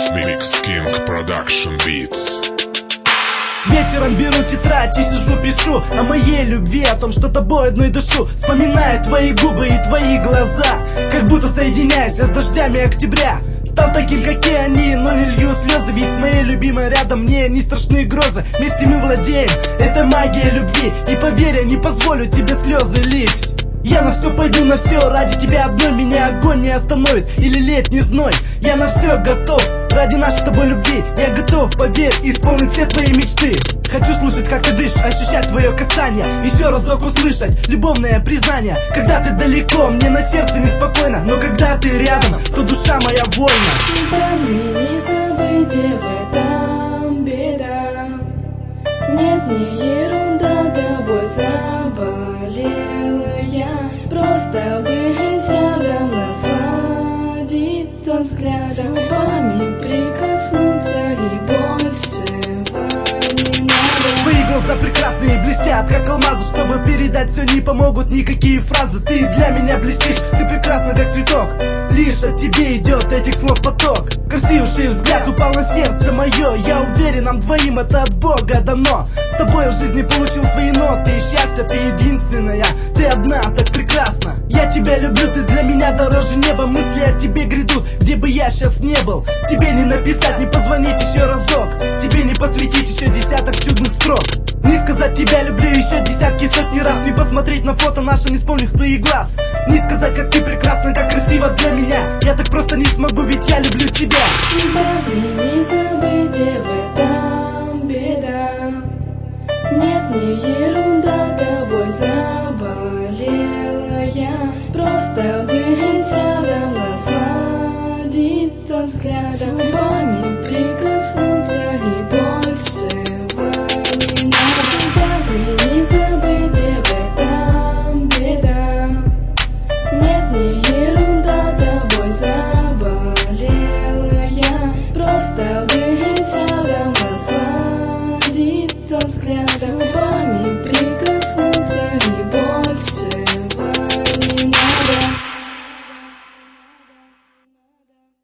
Mix King Production Beats. Вечером беру тетрадь и сижу, пишу о моей любви, о том, что тобой одной дышу. Вспоминаю твои губы и твои глаза, как будто соединяюсь с дождями октября. Стал таким, как и они, но не лью слезы, ведь с моей любимой рядом мне не страшны грозы. Вместе мы владеем, это магия любви, и поверь, я не позволю тебе слезы лить. Я на все пойду, на все, ради тебя одной меня огонь не остановит, или летний зной. Я на все готов, ради нашей с тобой любви. Я готов, поверь, исполнить все твои мечты. Хочу слышать, как ты дышишь, ощущать твое касание, еще разок услышать любовное признание. Когда ты далеко, мне на сердце неспокойно, но когда ты рядом, то душа моя вольна. Не забыть, в этом беда. Нет, не ерунда, тобой заболела я. Просто быть рядом, насладиться взглядом, губами прикоснуться и большего не надо. Твои глаза прекрасные, блестят, как алмазы. Чтобы передать все, не помогут никакие фразы. Ты для меня блестишь, ты прекрасна, как цветок. Лишь от тебе идет этих слов поток. Красивейший взгляд упал на сердце мое. Я уверен, нам двоим это от Бога дано. С тобой в жизни получил свои ноты, и счастье ты единственная, ты одна, так прекрасна. Я тебя люблю, ты для меня дороже неба. Мысли о тебе грядут, где бы я сейчас не был. Тебе не написать, не позвонить еще разок, тебе не посвятить еще десяток чудных строк. Не сказать тебя люблю еще десятки, сотни раз. Не посмотреть на фото наше, не вспомнив твоих глаз. Не сказать, как ты прекрасна, как красиво для меня. Я так просто не смогу, ведь я люблю тебя. Не забыть, в этом беда. Нет, не ерунда, тобой заболела я. Просто быть